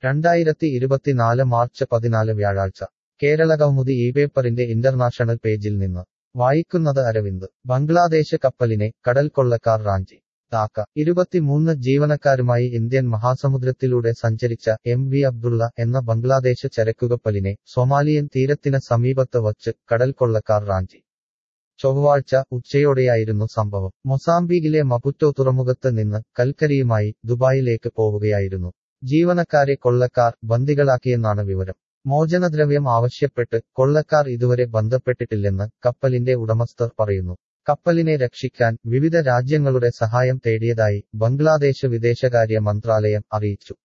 2024 March 14 വ്യാഴാഴ്ച കേരളകൗമുദി ഈ പേപ്പറിന്റെ ഇന്റർനാഷണൽ പേജിൽ നിന്ന് വായിക്കുന്നത് അരവിന്ദ്. ബംഗ്ലാദേശ് കപ്പലിനെ കടൽ കൊള്ളക്കാർ റാഞ്ചി. ധാക്ക. 23 ജീവനക്കാരുമായി ഇന്ത്യൻ മഹാസമുദ്രത്തിലൂടെ സഞ്ചരിച്ച MV അബ്ദുള്ള എന്ന ബംഗ്ലാദേശ് ചരക്കുകപ്പലിനെ സൊമാലിയൻ തീരത്തിന് സമീപത്ത് വച്ച് കടൽ കൊള്ളക്കാർ റാഞ്ചി. ചൊവ്വാഴ്ച ഉച്ചയോടെയായിരുന്നു സംഭവം. മൊസാംബിക്കിലെ മപുറ്റോ തുറമുഖത്ത് നിന്ന് കൽക്കരിയുമായി ദുബായിലേക്ക് പോവുകയായിരുന്നു. ജീവനക്കാരെ കൊള്ളക്കാർ ബന്ദികളാക്കിയെന്നാണ് വിവരം. മോചനദ്രവ്യം ആവശ്യപ്പെട്ട് കൊള്ളക്കാർ ഇതുവരെ ബന്ധപ്പെട്ടിട്ടില്ലെന്ന് കപ്പലിന്റെ ഉടമസ്ഥർ പറയുന്നു. കപ്പലിനെ രക്ഷിക്കാൻ വിവിധ രാജ്യങ്ങളുടെ സഹായം തേടിയതായി ബംഗ്ലാദേശ് വിദേശകാര്യ മന്ത്രാലയം അറിയിച്ചു.